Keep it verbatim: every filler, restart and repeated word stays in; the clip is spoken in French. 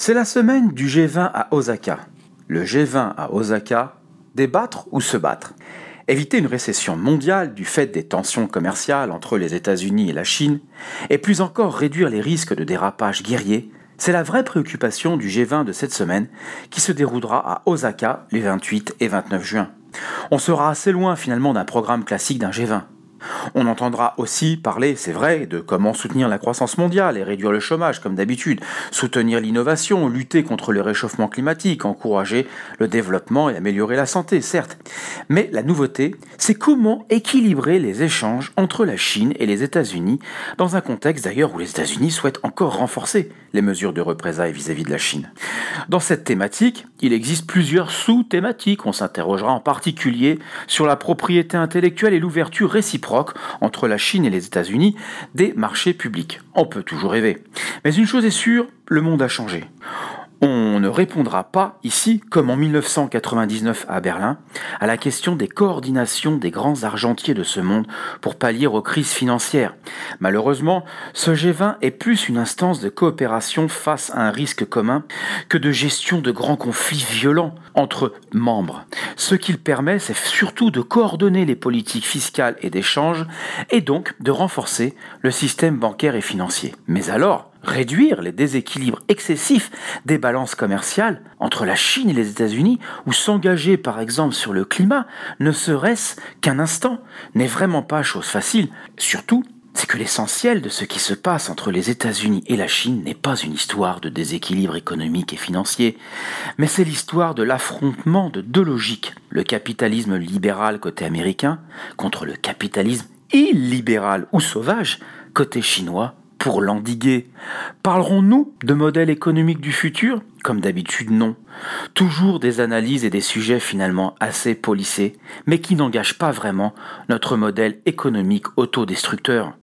C'est la semaine du G vingt à Osaka. Le G vingt à Osaka, débattre ou se battre? Éviter une récession mondiale du fait des tensions commerciales entre les États-Unis et la Chine, et plus encore réduire les risques de dérapage guerrier, c'est la vraie préoccupation du G vingt de cette semaine qui se déroulera à Osaka les vingt-huit et vingt-neuf juin. On sera assez loin finalement d'un programme classique d'un G vingt. On entendra aussi parler, c'est vrai, de comment soutenir la croissance mondiale et réduire le chômage comme d'habitude, soutenir l'innovation, lutter contre le réchauffement climatique, encourager le développement et améliorer la santé, certes. Mais la nouveauté, c'est comment équilibrer les échanges entre la Chine et les États-Unis, dans un contexte d'ailleurs où les États-Unis souhaitent encore renforcer les mesures de représailles vis-à-vis de la Chine. Dans cette thématique, il existe plusieurs sous-thématiques. On s'interrogera en particulier sur la propriété intellectuelle et l'ouverture réciproque entre la Chine et les États-Unis des marchés publics. On peut toujours rêver. Mais une chose est sûre, le monde a changé. On ne répondra pas ici, comme en dix-neuf cent quatre-vingt-dix-neuf à Berlin, à la question des coordinations des grands argentiers de ce monde pour pallier aux crises financières. Malheureusement, ce G vingt est plus une instance de coopération face à un risque commun que de gestion de grands conflits violents entre membres. Ce qu'il permet, c'est surtout de coordonner les politiques fiscales et d'échange, et donc de renforcer le système bancaire et financier. Mais alors, réduire les déséquilibres excessifs des balances commerciales entre la Chine et les États-Unis ou s'engager par exemple sur le climat, ne serait-ce qu'un instant, n'est vraiment pas chose facile. Surtout, c'est que l'essentiel de ce qui se passe entre les États-Unis et la Chine n'est pas une histoire de déséquilibre économique et financier, mais c'est l'histoire de l'affrontement de deux logiques, le capitalisme libéral côté américain contre le capitalisme illibéral ou sauvage côté chinois, pour l'endiguer. Parlerons-nous de modèle économique du futur? Comme d'habitude, non. Toujours des analyses et des sujets finalement assez polissés, mais qui n'engagent pas vraiment notre modèle économique autodestructeur.